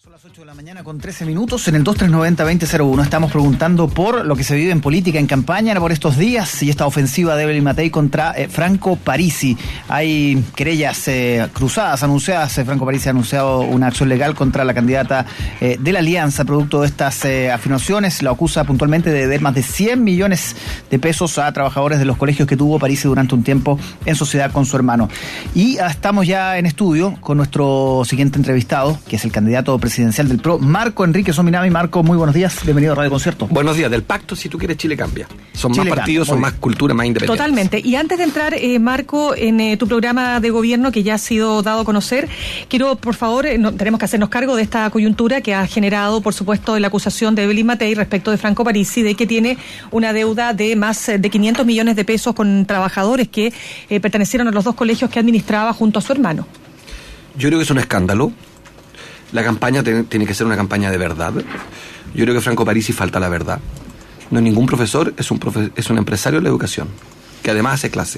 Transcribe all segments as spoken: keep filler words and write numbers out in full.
Son las ocho de la mañana con trece minutos. En el dos tres nueve cero, dos cero cero uno estamos preguntando por lo que se vive en política en campaña por estos días y esta ofensiva de Evelyn Matei contra eh, Franco Parisi. Hay querellas eh, cruzadas anunciadas. Eh, Franco Parisi ha anunciado una acción legal contra la candidata eh, de la Alianza producto de estas eh, afirmaciones. La acusa puntualmente de deber más de cien millones de pesos a trabajadores de los colegios que tuvo Parisi durante un tiempo en sociedad con su hermano. Y ah, estamos ya en estudio con nuestro siguiente entrevistado, que es el candidato presidencial presidencial del P R O, Marco Enrique Sominami. Marco, muy buenos días, bienvenido a Radio Concierto. Buenos días. Del pacto, si tú quieres, Chile cambia. Son Chile más partidos, cambia, son más cultura, más independientes. Totalmente. Y antes de entrar, eh, Marco, en eh, tu programa de gobierno que ya ha sido dado a conocer, quiero, por favor, eh, no, tenemos que hacernos cargo de esta coyuntura que ha generado, por supuesto, la acusación de Evelyn Matei respecto de Franco Parisi, de que tiene una deuda de más de quinientos millones de pesos con trabajadores que eh, pertenecieron a los dos colegios que administraba junto a su hermano. Yo creo que es un escándalo. La campaña te, tiene que ser una campaña de verdad. Yo creo que Franco Parisi falta la verdad. No es ningún profesor, es un, profe, es un empresario de la educación, que además hace clase.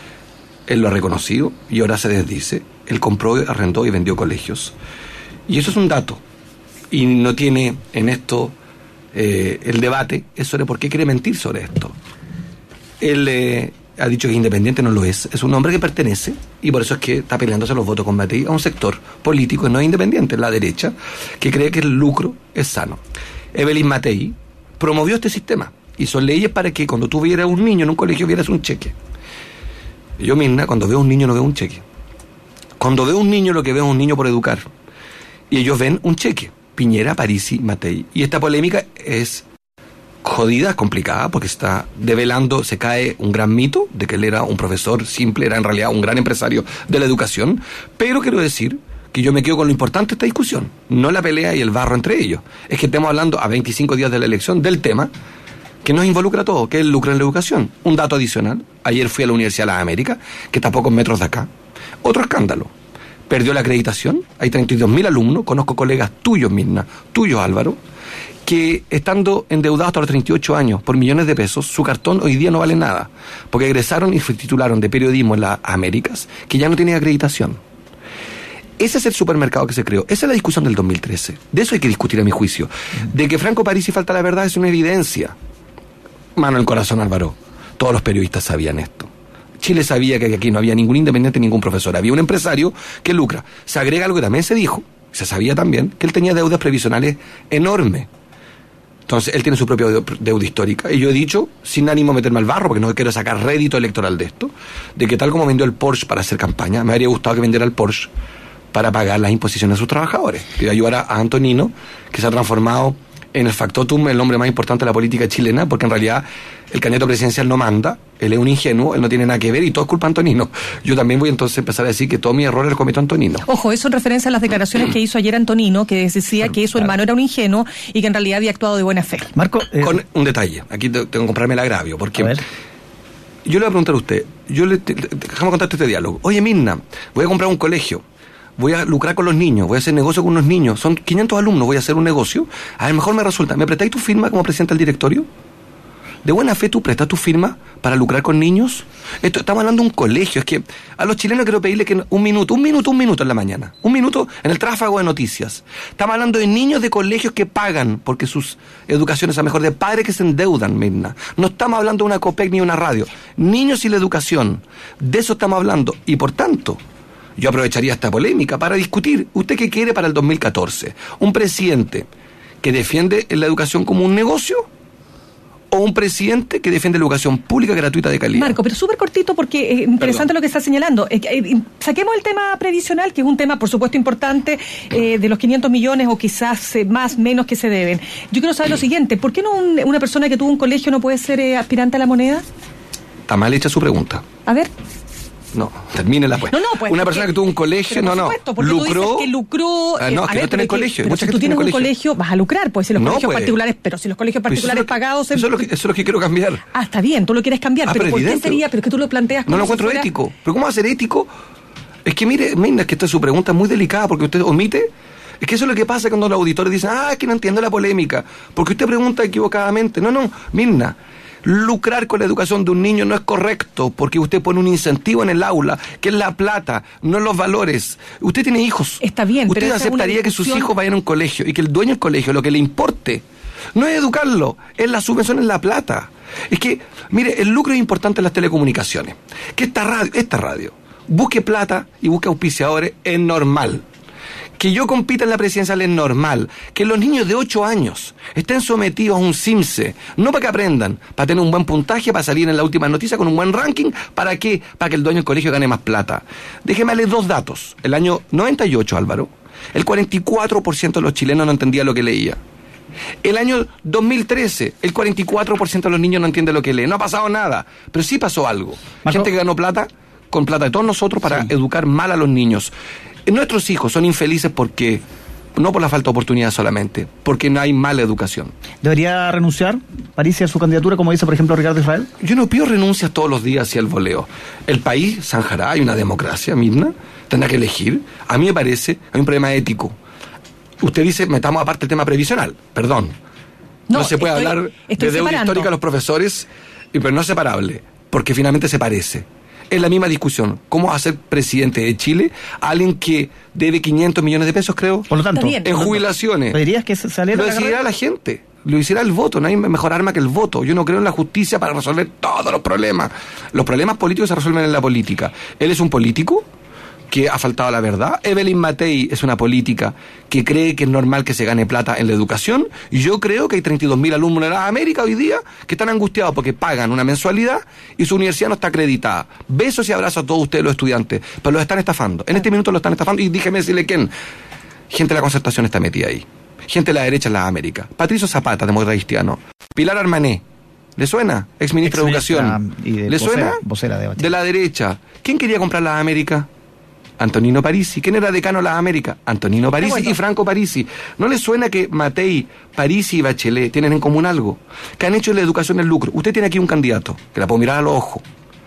Él lo ha reconocido y ahora se desdice. Él compró, arrendó y vendió colegios. Y eso es un dato. Y no tiene en esto eh, el debate es sobre por qué quiere mentir sobre esto. Él eh, ha dicho que es independiente, no lo es. Es un hombre que pertenece, y por eso es que está peleándose los votos con Matei, a un sector político que no es independiente, la derecha, que cree que el lucro es sano. Evelyn Matei promovió este sistema. Hizo leyes para que cuando tú vieras un niño en un colegio vieras un cheque. Yo, Mirna, cuando veo un niño no veo un cheque. Cuando veo un niño lo que veo es un niño por educar. Y ellos ven un cheque. Piñera, Parisi, Matei. Y esta polémica es jodida, complicada, porque está develando, se cae un gran mito de que él era un profesor simple, era en realidad un gran empresario de la educación. Pero quiero decir que yo me quedo con lo importante de esta discusión, no la pelea y el barro entre ellos. Es que estamos hablando a veinticinco días de la elección del tema que nos involucra a todos, que es el lucro en la educación. Un dato adicional: ayer fui a la Universidad de las Américas, que está a pocos metros de acá. Otro escándalo: perdió la acreditación. Hay treinta y dos mil alumnos, conozco colegas tuyos, Mirna, tuyos, Álvaro, que estando endeudados hasta los treinta y ocho años por millones de pesos, su cartón hoy día no vale nada, porque egresaron y se titularon de periodismo en las Américas, que ya no tienen acreditación. Ese es el supermercado que se creó. Esa es la discusión del dos mil trece. De eso hay que discutir, a mi juicio. De que Franco Parisi falta la verdad es una evidencia. Mano en el corazón, Álvaro. Todos los periodistas sabían esto. Chile sabía que aquí no había ningún independiente, ningún profesor. Había un empresario que lucra. Se agrega algo que también se dijo, se sabía también, que él tenía deudas previsionales enormes. Entonces, él tiene su propia deuda histórica. Y yo he dicho, sin ánimo de meterme al barro, porque no quiero sacar rédito electoral de esto, de que tal como vendió el Porsche para hacer campaña, me habría gustado que vendiera el Porsche para pagar las imposiciones de sus trabajadores. Que ayudara a Antonino, que se ha transformado en el factotum, el hombre más importante de la política chilena, porque en realidad el candidato presidencial no manda, él es un ingenuo, él no tiene nada que ver y todo es culpa de Antonino. Yo también voy entonces a empezar a decir que todos mis errores los cometió Antonino. Ojo, eso en referencia a las declaraciones que hizo ayer Antonino, que decía que su hermano era un ingenuo y que en realidad había actuado de buena fe. Marco, eh... con un detalle, aquí tengo que comprarme el agravio, porque yo le voy a preguntar a usted, yo le, te, te, déjame contarte este diálogo. Oye, Mirna, voy a comprar un colegio, voy a lucrar con los niños, voy a hacer negocio con unos niños, son quinientos alumnos, voy a hacer un negocio, a lo mejor me resulta, ¿me prestáis tu firma como presidente del directorio? ¿De buena fe tú prestas tu firma para lucrar con niños? Esto, estamos hablando de un colegio, es que a los chilenos quiero pedirle que un minuto, un minuto, un minuto en la mañana, un minuto en el tráfago de noticias. Estamos hablando de niños de colegios que pagan porque sus educaciones, a lo mejor de padres que se endeudan, Mirna. No estamos hablando de una COPEC ni una radio. Niños y la educación, de eso estamos hablando. Y por tanto, yo aprovecharía esta polémica para discutir, ¿usted qué quiere para el dos mil catorce? ¿Un presidente que defiende la educación como un negocio? ¿O un presidente que defiende la educación pública gratuita de calidad? Marco, pero súper cortito porque es interesante Perdón. Lo que está señalando. Eh, eh, saquemos el tema previsional, que es un tema, por supuesto, importante, eh, de los quinientos millones o quizás eh, más, menos que se deben. Yo quiero saber lo siguiente, ¿por qué no un, una persona que tuvo un colegio no puede ser eh, aspirante a la moneda? Está mal hecha su pregunta. A ver. No, termínela pues. No, no, pues. Una persona que tuvo un colegio, no, no. Supuesto, porque lucró. Tú dices que lucró. Ah, no, eh, que ver, no tiene colegio. Pero si tú tienes un colegio. colegio, vas a lucrar, pues si los no, colegios pues. particulares, pero si los colegios particulares pues eso pagados. Eso, en... es lo que, eso es lo que quiero cambiar. Ah, está bien, tú lo quieres cambiar, ah, pero, pero ¿por qué sería? Pero es que tú lo planteas como. No lo encuentro si fuera... ético. ¿Pero cómo va a ser ético? Es que mire, Mirna, es que esta es su pregunta muy delicada porque usted omite. Es que eso es lo que pasa cuando los auditores dicen, ah, es que no entiendo la polémica, porque usted pregunta equivocadamente. No, no, Mirna, Lucrar con la educación de un niño no es correcto, porque usted pone un incentivo en el aula, que es la plata, no los valores. Usted tiene hijos. Está bien, usted pero aceptaría que sus hijos vayan a un colegio y que el dueño del colegio, lo que le importe, no es educarlo, es la subvención, es la plata. Es que, mire, el lucro es importante en las telecomunicaciones. Que esta radio, esta radio, busque plata y busque auspiciadores es normal. Que yo compita en la presidencial es normal. Que los niños de ocho años estén sometidos a un CIMSE, no para que aprendan, para tener un buen puntaje, para salir en la última noticia con un buen ranking. ¿Para qué? Para que el dueño del colegio gane más plata. Déjeme darle dos datos. El año noventa y ocho, Álvaro, el cuarenta y cuatro por ciento de los chilenos no entendía lo que leía. El año dos mil trece, el cuarenta y cuatro por ciento de los niños no entiende lo que lee. No ha pasado nada, pero sí pasó algo. Marco, gente que ganó plata con plata de todos nosotros para sí. educar mal a los niños. Nuestros hijos son infelices porque, no por la falta de oportunidad solamente, porque no hay mala educación. ¿Debería renunciar Parisi a su candidatura, como dice, por ejemplo, Ricardo Israel? Yo no pido renuncias todos los días hacia el voleo. El país zanjará, hay una democracia misma, tendrá que elegir. A mí me parece, hay un problema ético. Usted dice, metamos aparte el tema previsional, perdón. No, no se puede estoy, hablar estoy de deuda separando. histórica a los profesores, pero no es separable, porque finalmente se parece. Es la misma discusión. ¿Cómo va a ser presidente de Chile alguien que debe quinientos millones de pesos, creo? Por lo tanto, en jubilaciones. ¿Dirías que saliera Lo decidirá la gente. Lo hiciera el voto. No hay mejor arma que el voto. Yo no creo en la justicia para resolver todos los problemas. Los problemas políticos se resuelven en la política. Él es un político que ha faltado a la verdad. Evelyn Matei es una política que cree que es normal que se gane plata en la educación. Y yo creo que hay treinta y dos mil alumnos en la América hoy día que están angustiados porque pagan una mensualidad y su universidad no está acreditada. Besos y abrazos a todos ustedes los estudiantes, pero los están estafando. En este minuto los están estafando y déjeme decirle quién. Gente de la Concertación está metida ahí. Gente de la derecha en la América. Patricio Zapata, demócrata cristiano. Pilar Armané. ¿Le suena? Ex ministra de Educación. De ¿Le vocera, suena? Vocera de, de la derecha. ¿Quién quería comprar la América? Antonino Parisi. ¿Quién era decano de la América? Antonino Parisi bueno. y Franco Parisi. ¿No les suena que Matei, Parisi y Bachelet tienen en común algo? Que han hecho de la educación el lucro. Usted tiene aquí un candidato, que la puedo mirar a los ojos.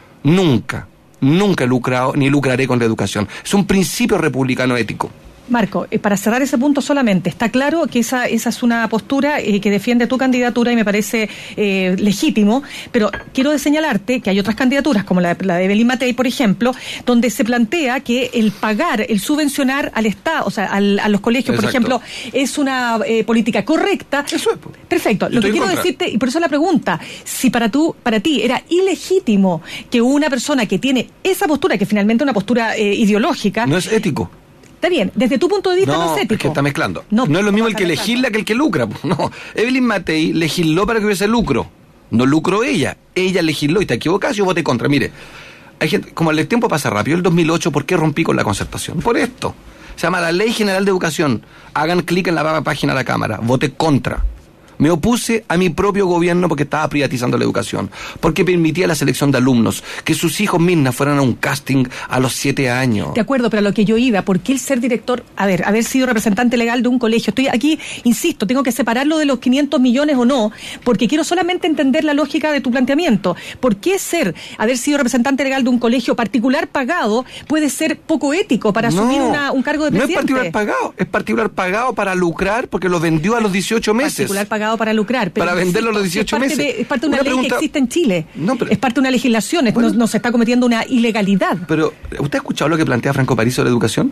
Nunca, nunca he lucrado ni lucraré con la educación. Es un principio republicano ético. Marco, eh, para cerrar ese punto solamente, está claro que esa, esa es una postura eh, que defiende tu candidatura y me parece eh, legítimo, pero quiero señalarte que hay otras candidaturas, como la, la de Evelyn Matei, por ejemplo, donde se plantea que el pagar, el subvencionar al Estado, o sea, al, a los colegios, Exacto. por ejemplo, es una eh, política correcta. Eso es. Perfecto. Lo que quiero contra. decirte, y por eso la pregunta, si para tú, para ti era ilegítimo que una persona que tiene esa postura, que finalmente es una postura eh, ideológica... No es ético. Está bien, desde tu punto de vista no, no es ético. Es que está mezclando. No, no es lo mismo el que legisla que el que lucra. No, Evelyn Matei legisló para que hubiese lucro. No lucró ella. Ella legisló y te equivocas, yo voté contra. Mire, hay gente, como el tiempo pasa rápido, el dos mil ocho, ¿por qué rompí con la Concertación? Por esto. Se llama la Ley General de Educación. Hagan clic en la página de la Cámara. Voté contra. Me opuse a mi propio gobierno porque estaba privatizando la educación, porque permitía la selección de alumnos, que sus hijos mismas fueran a un casting a los siete años. De acuerdo, pero a lo que yo iba, ¿por qué el ser director, a ver, haber sido representante legal de un colegio? Estoy aquí, insisto, tengo que separarlo de los quinientos millones o no, porque quiero solamente entender la lógica de tu planteamiento. ¿Por qué ser, haber sido representante legal de un colegio particular pagado puede ser poco ético para no, asumir una, un cargo de presidente? No es particular pagado, es particular pagado para lucrar porque lo vendió a los dieciocho meses. Particular pagado para lucrar. Pero para venderlo a los dieciocho meses. De, es parte de una, una ley pregunta, que existe en Chile. No, pero, es parte de una legislación. Bueno, no, no se está cometiendo una ilegalidad. Pero, ¿usted ha escuchado lo que plantea Franco Parisi sobre educación?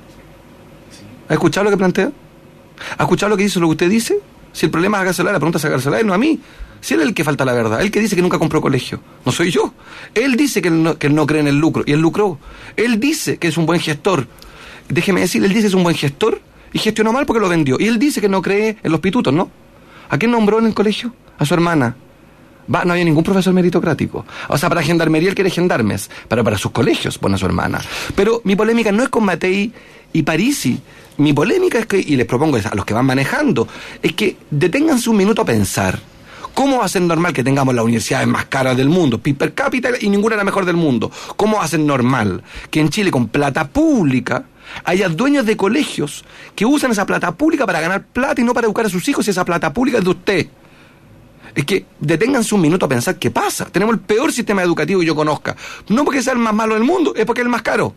¿Ha escuchado lo que plantea? ¿Ha escuchado lo que dice, lo que usted dice? Si el problema es agárcela, la pregunta es agárcela, no a mí. Si él es el que falta la verdad, él que dice que nunca compró colegio, no soy yo. Él dice que él no, que él no cree en el lucro, y él lucró. Él dice que es un buen gestor. Déjeme decir, él dice que es un buen gestor y gestionó mal porque lo vendió. Y él dice que no cree en los pitutos, ¿no? ¿A quién nombró en el colegio? A su hermana. Va, no había ningún profesor meritocrático. O sea, para gendarmería él quiere gendarmes, pero para sus colegios pone a su hermana. Pero mi polémica no es con Matei y Parisi. Mi polémica es que, y les propongo a los que van manejando, es que deténganse un minuto a pensar. ¿Cómo va a ser normal que tengamos las universidades más caras del mundo, P I B per cápita, y ninguna la mejor del mundo? ¿Cómo va a ser normal que en Chile, con plata pública, haya dueños de colegios que usan esa plata pública para ganar plata y no para educar a sus hijos, y esa plata pública es de usted? Es que deténganse un minuto a pensar qué pasa. Tenemos el peor sistema educativo que yo conozca. No porque sea el más malo del mundo, es porque es el más caro.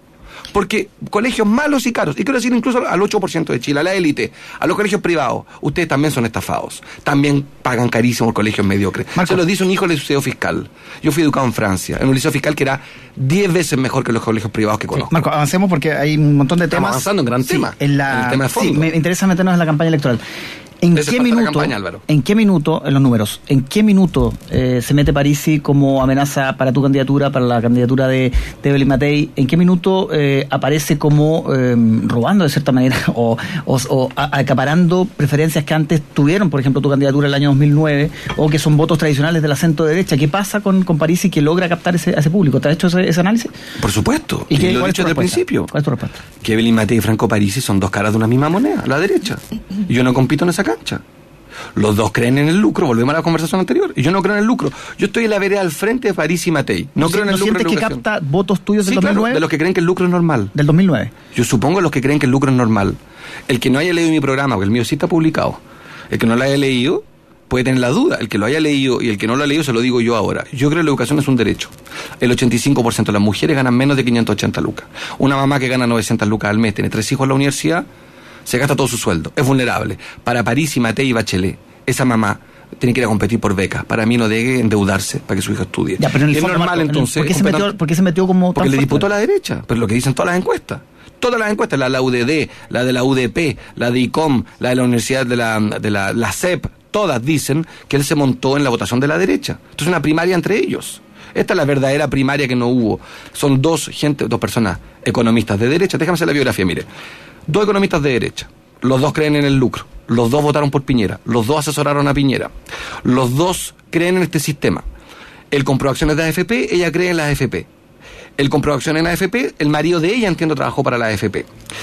Porque colegios malos y caros, y quiero decir incluso al ocho por ciento de Chile, a la élite, a los colegios privados, ustedes también son estafados. También pagan carísimos colegios mediocres. Marco. Se lo dice un hijo del liceo fiscal. Yo fui educado en Francia, en un liceo fiscal que era diez veces mejor que los colegios privados que conozco. Sí, Marco, avancemos porque hay un montón de Estamos temas. avanzando en gran Sí, tema, En, la, en el tema de fondo. Sí, me interesa meternos en la campaña electoral. ¿En Ese qué, falta la minuto, campaña, Álvaro. ¿En qué minuto, en los números, en qué minuto eh, se mete Parisi como amenaza para tu candidatura, para la candidatura de, de Evelyn Matei? ¿En qué minuto eh, aparece como eh, robando de cierta manera o, o, o a, acaparando preferencias que antes tuvieron, por ejemplo, tu candidatura el año dos mil nueve, o que son votos tradicionales de la centro derecha? ¿Qué pasa con, con Parisi que logra captar ese, a ese público? ¿Te has hecho ese, ese análisis? Por supuesto. ¿Y, Y, qué, lo he cuál es dicho tu desde el respuesta? principio. ¿Cuál es tu respuesta? Que Evelyn Matei y Franco Parisi son dos caras de una misma moneda, la derecha. Y yo no compito en esa cancha. Los dos creen en el lucro, volvemos a la conversación anterior. Y yo no creo en el lucro. Yo estoy en la vereda al frente de Parisi y Matei. No creo en el ¿No lucro en sientes la que educación. capta votos tuyos del Sí, dos mil nueve? claro, de los que creen que el lucro es normal. Del dos mil nueve. Yo supongo los que creen que el lucro es normal. El que no haya leído mi programa, porque el mío sí está publicado, el que no lo haya leído puede tener la duda. El que lo haya leído y el que no lo ha leído se lo digo yo ahora. Yo creo que la educación es un derecho. El ochenta y cinco por ciento de las mujeres ganan menos de quinientas ochenta lucas. Una mamá que gana novecientas lucas al mes, tiene tres hijos en la universidad, se gasta todo su sueldo. Es vulnerable. Para Parisi, Matei y Bachelet, esa mamá tiene que ir a competir por becas. Para mí no debe endeudarse para que su hijo estudie. Ya, pero en el es fondo, normal, Marco, en el- entonces. ¿por qué, se completar- metió, ¿Por qué se metió como Porque tan le fuerte? disputó a la derecha, pero lo que dicen todas las encuestas. Todas las encuestas, la de la U D D, la de la U D P, la de I C O M, la de la Universidad de la, de la, la C E P, todas dicen que él se montó en la votación de la derecha. Esto es una primaria entre ellos. Esta es la verdadera primaria que no hubo. Son dos gente, dos personas economistas de derecha. Déjame hacer la biografía, mire. Dos economistas de derecha. Los dos creen en el lucro. Los dos votaron por Piñera. Los dos asesoraron a Piñera. Los dos creen en este sistema. Él compró acciones de A F P, ella cree en la A F P. Él compró acciones en A F P, el marido de ella, entiendo, trabajó para la A F P.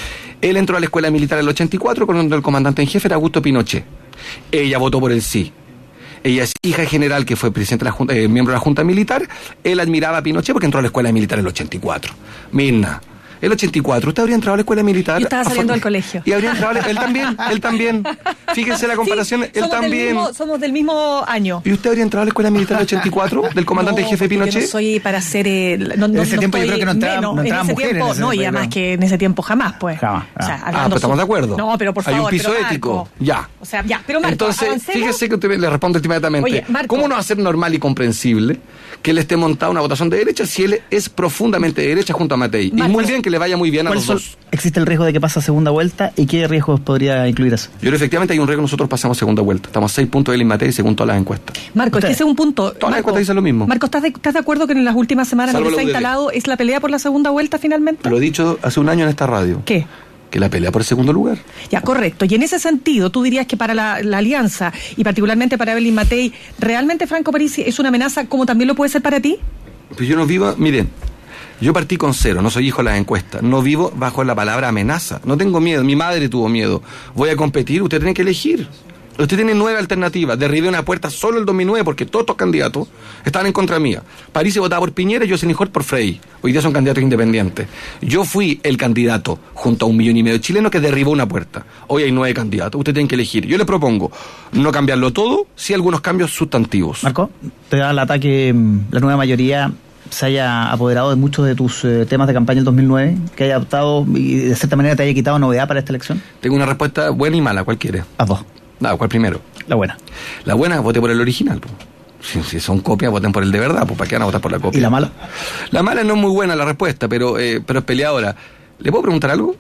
Él entró a la escuela militar en el ochenta y cuatro cuando el comandante en jefe era Augusto Pinochet. Ella votó por el sí. Ella es hija de general que fue presidente de la junta, eh, miembro de la Junta Militar. Él admiraba a Pinochet porque entró a la escuela militar en el ochenta y cuatro. Mirna, el ochenta y cuatro, ¿usted habría entrado a la escuela militar? Yo estaba saliendo A- del colegio. Y habría entrado, a la- él también, él también. Fíjense la comparación, Sí, él somos del también. mismo- somos del mismo año. ¿Y usted habría entrado a la escuela militar en el ochenta y cuatro del comandante en No, jefe porque Pinochet? Yo no soy para ser. Eh, no, no, En ese no tiempo yo estoy creo que no entraban- menos. no En entraban ese mujeres tiempo, en ese no, y tiempo, además yo que en ese tiempo jamás, pues. Jamás, O sea, ah. Ah, hablando pero estamos su- de acuerdo. No, pero por Hay favor. un piso pero Marco, ético. Ya. O sea, ya, pero Marco, Entonces, avancemos. fíjese que usted le responde inmediatamente. Oye, Marco. ¿Cómo no va a ser normal y comprensible que él esté montado una votación de derecha si él es profundamente de derecha junto a Matei? Y Marco. muy bien que le vaya muy bien a ¿Cuál los son- dos. ¿Existe el riesgo de que pase a segunda vuelta y qué riesgos podría incluir eso? Yo creo que efectivamente hay un riesgo, nosotros pasamos segunda vuelta. Estamos a seis puntos de Evelyn Matei según todas las encuestas. Marco, es que Usted- ese es un punto. Todas las Marco, encuestas dicen lo mismo. Marco, ¿estás de, ¿estás de acuerdo que en las últimas semanas Salvo lo que la se ha U D D. instalado es la pelea por la segunda vuelta finalmente? Lo he dicho hace un año en esta radio. ¿Qué? Que la pelea por el segundo lugar. Ya, correcto. Y en ese sentido, tú dirías que para la, la alianza y particularmente para Evelyn Matei, ¿realmente Franco Parisi es una amenaza como también lo puede ser para ti? Pues yo no vivo, mire, yo partí con cero, no soy hijo de las encuestas, no vivo bajo la palabra amenaza, no tengo miedo, mi madre tuvo miedo, voy a competir, usted tiene que elegir. Usted tiene nueve alternativas, derribé una puerta solo el dos mil nueve porque todos estos candidatos estaban en contra mía. París se votaba por Piñera y yo Senijor por Frey. Hoy día son candidatos independientes. Yo fui el candidato junto a un millón y medio de chilenos que derribó una puerta. Hoy hay nueve candidatos, usted tiene que elegir. Yo le propongo no cambiarlo todo, sí algunos cambios sustantivos. Marco, te da el ataque mm, la nueva mayoría se haya apoderado de muchos de tus eh, temas de campaña del dos mil nueve, que haya adoptado y de cierta manera te haya quitado novedad para esta elección? Tengo una respuesta buena y mala, ¿cuál quiere? Las dos. No, ¿cuál primero? La buena. La buena, voté por el original. Po. Si, si son copias, voten por el de verdad, pues ¿para qué van a votar por la copia? ¿Y la mala? La mala no es muy buena la respuesta, pero, eh, pero es peleadora. ¿Le puedo preguntar algo?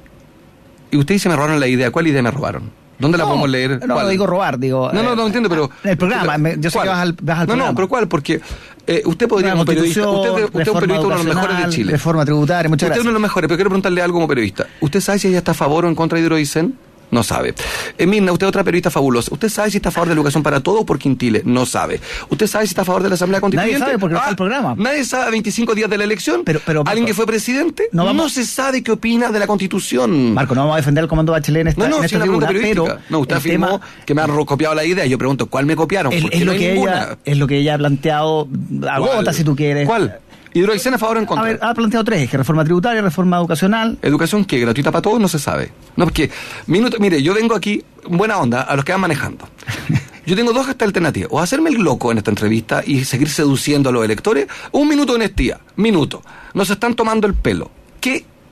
Y usted dice me robaron la idea. ¿Cuál idea me robaron? ¿Dónde la No, podemos leer? No, ¿Cuál? no digo robar, digo... No, no, no eh, entiendo, pero... El programa, me- yo sé ¿Cuál? que vas al, vas al no, programa. no, pero ¿cuál? Porque eh, usted podría, La como periodista... Constitución, Usted, usted es un reforma periodista uno de los mejores de educacional, Chile. Reforma tributaria, muchas Usted es uno de gracias. los mejores, pero quiero preguntarle algo como periodista. ¿Usted sabe si ella está a favor o en contra de Hidroaicén? No sabe. Eh, Mirna, usted es otra periodista fabulosa. ¿Usted sabe si está a favor de la educación para todos o por Quintile? No sabe. ¿Usted sabe si está a favor de la Asamblea Constituyente? Nadie sabe porque no está el programa. Nadie sabe a veinticinco días de la elección. Pero- pero, ¿Alguien Marco, que fue presidente? no No, vamos- se sabe qué opina de la Constitución. Marco, no vamos a defender al comando Bachelet en esta, no, no, en si esta una pregunta tribuna, periodística. pero No, usted el afirmó tema- que me han ro- copiado la idea. Yo pregunto, ¿cuál me copiaron? Es, Porque es no lo hay que ninguna. ella, es lo que ella ha planteado a ¿Cuál? gota, si tú quieres. ¿Cuál? ¿Hidroaicén a favor o en A contra? ver, ha planteado tres, que reforma tributaria, reforma educacional. ¿Educación que gratuita para todos? No se sabe. No, porque, minuto, mire, yo vengo aquí, buena onda, a los que van manejando. Yo tengo dos alternativas. O hacerme el loco en esta entrevista y seguir seduciendo a los electores, o un minuto de honestidad. Minuto. Nos están tomando el pelo. ¿Qué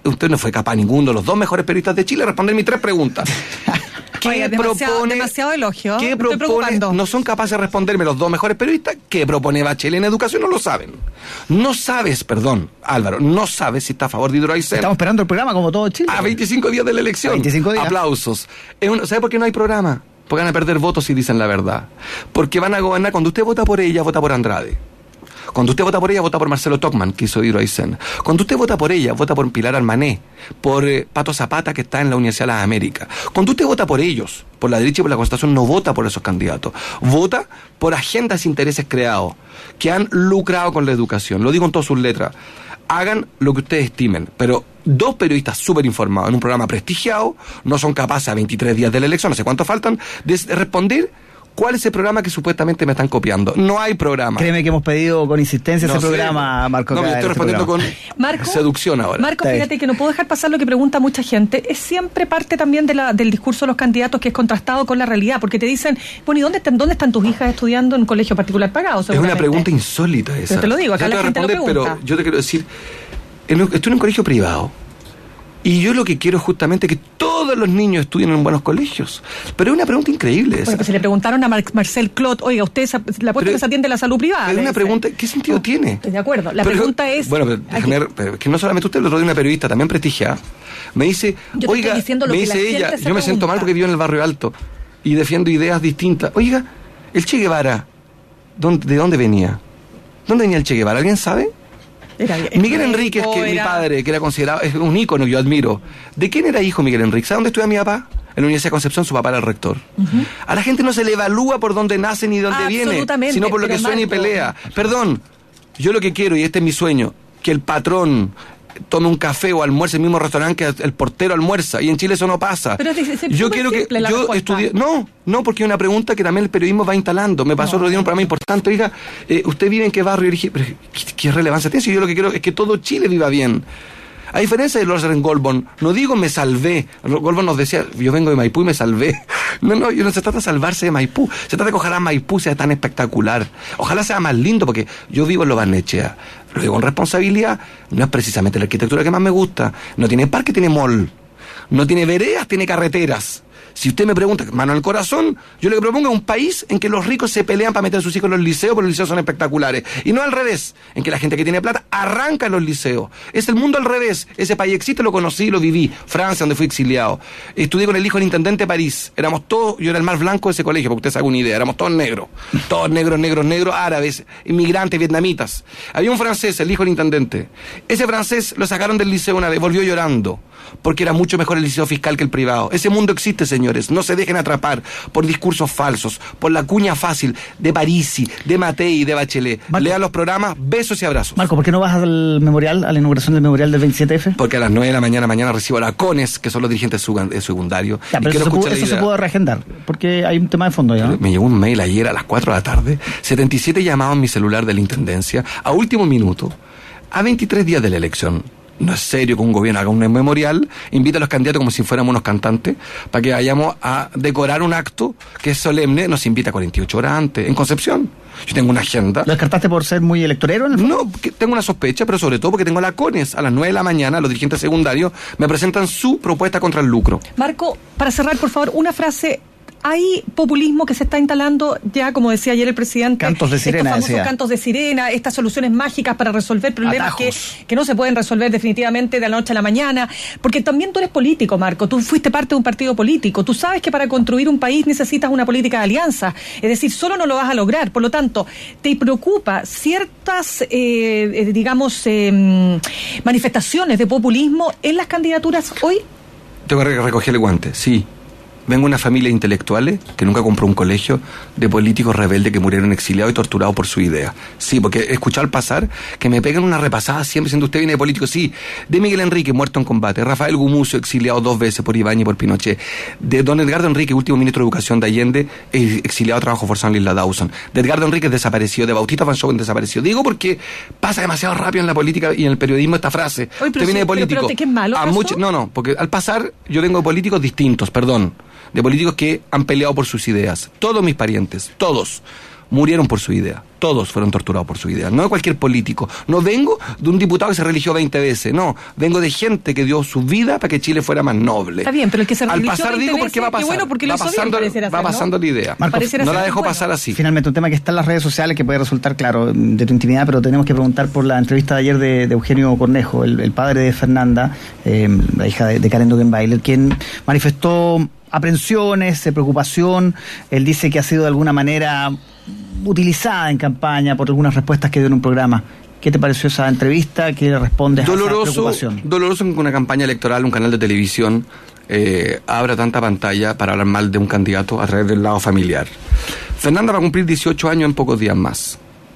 usted no fue capaz, ninguno de los dos mejores periodistas de Chile, de responder mis tres preguntas. ¿Qué Oiga, demasiado, propone? demasiado elogio. ¿Qué Me estoy propone? preocupando. No son capaces de responderme los dos mejores periodistas. ¿Qué propone Bachelet en educación? No lo saben. No sabes, perdón, Álvaro, no sabes si está a favor de Hidroaicén. Estamos esperando el programa como todo Chile. A veinticinco días de la elección. A veinticinco días. Aplausos. Es un, ¿sabe por qué no hay programa? Porque van a perder votos si dicen la verdad. Porque van a gobernar. Cuando usted vota por ella, vota por Andrade. Cuando usted vota por ella, vota por Marcelo Tocman, que hizo Hidroaicén. Cuando usted vota por ella, vota por Pilar Armané, por eh, Pato Zapata, que está en la Universidad de las Américas. Cuando usted vota por ellos, por la derecha y por la Constitución, no vota por esos candidatos. Vota por agendas e intereses creados que han lucrado con la educación. Lo digo en todas sus letras. Hagan lo que ustedes estimen, pero dos periodistas súper informados en un programa prestigiado no son capaces a veintitrés días de la elección, no sé cuánto faltan, de responder cuál es el programa que supuestamente me están copiando. No hay programa. Créeme que hemos pedido con insistencia no ese sé. programa, Marco. No, me estoy respondiendo con Marco, seducción ahora. Marco, fíjate que no puedo dejar pasar lo que pregunta mucha gente. Es siempre parte también de la, del discurso de los candidatos que es contrastado con la realidad, porque te dicen, bueno, ¿y dónde están, dónde están tus hijas estudiando en un colegio particular pagado? Es una pregunta insólita esa. Pero te lo digo, acá yo la te gente lo responder, pregunta. Pero yo te quiero decir, en un, estoy en un colegio privado. Y yo lo que quiero es justamente que todos los niños estudien en buenos colegios. Pero es una pregunta increíble esa. Bueno, pues si le preguntaron a Mar Marcel Clot, oiga, usted se, le apuesto Pero que se atiende a la salud privada. Es una dice. pregunta, ¿qué sentido Oh, tiene? Estoy de acuerdo. La Pero, pregunta es... Bueno, pero déjame ver, pero que no solamente usted, el otro día una periodista también prestigiada, me dice, Yo te oiga, estoy diciendo lo me que la dice gente ella, se yo me siento mal pregunta. porque vivo en el barrio alto y defiendo ideas distintas. Oiga, el Che Guevara, ¿dónde, ¿de dónde venía? ¿Dónde venía el Che Guevara? ¿Alguien sabe? Era, Miguel Enríquez, que era... mi padre, que era considerado, es un ícono que yo admiro. ¿De quién era hijo Miguel Enríquez? ¿Sabe dónde estudia mi papá? En la Universidad de Concepción, su papá era el rector. Uh-huh. A la gente no se le evalúa por dónde nace ni dónde viene, sino por lo que sueña y pelea. Perdón, yo lo que quiero, y este es mi sueño, que el patrón tome un café o almuerce en el mismo restaurante que el portero almuerza, y en Chile eso no pasa. Pero es, es yo quiero que yo estudie, no, no, porque es una pregunta que también el periodismo va instalando. Me pasó no. otro día un programa importante, oiga, eh, ¿usted vive en qué barrio? Y dije, pero ¿qué, qué relevancia tiene? Si yo lo que quiero es que todo Chile viva bien. A diferencia de Lord Goldborn, no digo me salvé. Goldborn nos decía, yo vengo de Maipú y me salvé. No, no, no se trata de salvarse de Maipú. Se trata de que ojalá Maipú sea tan espectacular. Ojalá sea más lindo, porque yo vivo en Lo Barnechea. Lo digo con responsabilidad. No es precisamente la arquitectura que más me gusta. No tiene parque, tiene mall. No tiene veredas, tiene carreteras. Si usted me pregunta, mano al corazón, yo le propongo un país en que los ricos se pelean para meter a sus hijos en los liceos, porque los liceos son espectaculares. Y no al revés, en que la gente que tiene plata arranca en los liceos. Es el mundo al revés. Ese país existe, lo conocí, lo viví. Francia, donde fui exiliado. Estudié con el hijo del intendente de París. Éramos todos, yo era el más blanco de ese colegio, porque usted se haga una idea. Éramos todos negros. Todos negros, negros, negros, árabes, inmigrantes, vietnamitas. Había un francés, el hijo del intendente. Ese francés lo sacaron del liceo una vez, volvió llorando, porque era mucho mejor el liceo fiscal que el privado. Ese mundo existe, señores. No se dejen atrapar por discursos falsos, por la cuña fácil de Parisi, de Matei, de Bachelet. Marco, lean los programas, besos y abrazos. Marco, ¿por qué no vas al memorial, a la inauguración del memorial del veintisiete F? Porque a las nueve de la mañana mañana recibo a la CONES, que son los dirigentes secundarios. Ya, pero eso, se pudo, eso se pudo reagendar, porque hay un tema de fondo ya, ¿no? Me llegó un mail ayer a las cuatro de la tarde, setenta y siete llamados en mi celular de la Intendencia, a último minuto, a veintitrés días de la elección. No es serio que un gobierno haga un memorial, invita a los candidatos como si fuéramos unos cantantes, para que vayamos a decorar un acto que es solemne, nos invita cuarenta y ocho horas antes, en Concepción. Yo tengo una agenda. ¿Lo descartaste por ser muy electorero en el fondo? No, que tengo una sospecha, pero sobre todo porque tengo la CONES. A las nueve de la mañana, los dirigentes secundarios me presentan su propuesta contra el lucro. Marco, para cerrar, por favor, una frase. Hay populismo que se está instalando ya, como decía ayer el presidente. Cantos de sirena, estos famosos decía. cantos de sirena, estas soluciones mágicas para resolver problemas que, que no se pueden resolver definitivamente de la noche a la mañana. Porque también tú eres político, Marco. Tú fuiste parte de un partido político. Tú sabes que para construir un país necesitas una política de alianza. Es decir, solo no lo vas a lograr. Por lo tanto, ¿te preocupa ciertas, eh, digamos, eh, manifestaciones de populismo en las candidaturas hoy? Tengo que recoger el guante, sí. Vengo de una familia de intelectuales que nunca compró un colegio, de políticos rebeldes que murieron exiliados y torturados por su idea. Sí, porque he escuchado al pasar que me pegan una repasada siempre diciendo usted viene de político. Sí, de Miguel Enrique, muerto en combate, Rafael Gumucio, exiliado dos veces por Ibáñez y por Pinochet, de don Edgardo Enrique, último ministro de Educación de Allende, exiliado a trabajo forzado en la isla Dawson, de Edgardo Enrique desapareció, de Bautista Van Schoen desapareció. Digo porque pasa demasiado rápido en la política y en el periodismo esta frase. Oye, usted viene sí, de político. Pero, pero, ¿qué es malo, a much... No, no, porque al pasar yo vengo de políticos distintos, perdón. De políticos que han peleado por sus ideas. Todos mis parientes, todos, murieron por su idea. Todos fueron torturados por su idea, no de cualquier político. No vengo de un diputado que se religió veinte veces, no. Vengo de gente que dio su vida para que Chile fuera más noble. Está bien, pero el que se religió Al pasar digo porque va a pasar. Bueno, porque va lo hizo pasando, bien, pareciera va ser, pasando ¿no? la idea. Marco, no la dejo bueno. pasar así. Finalmente, un tema que está en las redes sociales que puede resultar, claro, de tu intimidad, pero tenemos que preguntar por la entrevista de ayer de, de Eugenio Cornejo, el, el padre de Fernanda, eh, la hija de, de Karen Dogenbailer, quien manifestó aprensiones, eh, preocupación. Él dice que ha sido de alguna manera utilizada en campaña por algunas respuestas que dio en un programa. ¿Qué te pareció esa entrevista? ¿Qué le respondes a esa preocupación? Doloroso que una campaña electoral, un canal de televisión, eh, abra tanta pantalla para hablar mal de un candidato a través del lado familiar. Fernanda va a cumplir dieciocho años en pocos días más,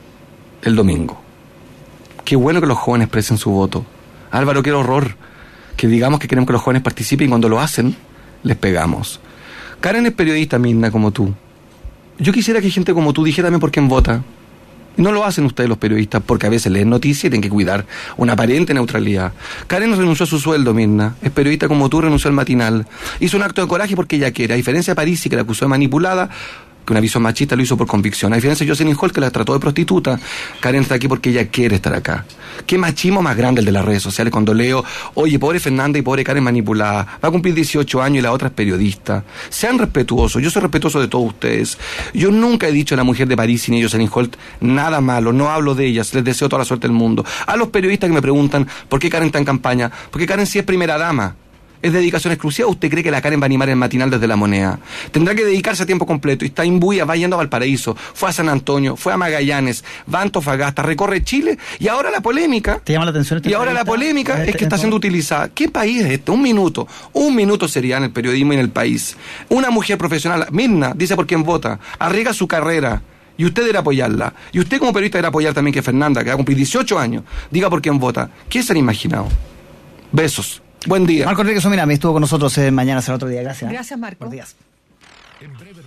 el domingo. Qué bueno que los jóvenes expresen su voto. Álvaro, qué horror que digamos que queremos que los jóvenes participen y cuando lo hacen, les pegamos. Karen es periodista, Mirna, como tú. Yo quisiera que gente como tú dijera también por quién vota. No lo hacen ustedes los periodistas porque a veces leen noticias y tienen que cuidar una aparente neutralidad. Karen renunció a su sueldo, Mirna. Es periodista como tú, renunció al matinal. Hizo un acto de coraje porque ella quiere. A diferencia de Parisi, que la acusó de manipulada, que una visión machista lo hizo por convicción. A diferencia de Jocelyn Hall, que la trató de prostituta, Karen está aquí porque ella quiere estar acá. Qué machismo más grande el de las redes sociales cuando leo, oye, pobre Fernanda y pobre Karen manipulada, va a cumplir dieciocho años y la otra es periodista. Sean respetuosos, yo soy respetuoso de todos ustedes. Yo nunca he dicho a la mujer de París ni a Jocelyn Holt nada malo, no hablo de ellas, les deseo toda la suerte del mundo. A los periodistas que me preguntan por qué Karen está en campaña, porque Karen sí es primera dama. ¿Es dedicación exclusiva o usted cree que la Karen va a animar el matinal desde La Moneda? Tendrá que dedicarse a tiempo completo y está imbuida, va yendo a Valparaíso, fue a San Antonio, fue a Magallanes, va a Antofagasta, recorre Chile y ahora la polémica. ¿Te llama la atención esta Y ahora la polémica este, es que está siendo utilizada. ¿Qué país es este? Un minuto. Un minuto sería en el periodismo y en el país. Una mujer profesional, Mirna, dice por quién vota, arriesga su carrera. Y usted debe apoyarla. Y usted como periodista debe apoyar también que Fernanda, que va a cumplir dieciocho años, diga por quién vota. ¿Qué se han imaginado? Besos. Buen día. Marco Enrique Somina me estuvo con nosotros eh, mañana será otro día. Gracias. Gracias, Marco. Buenos días.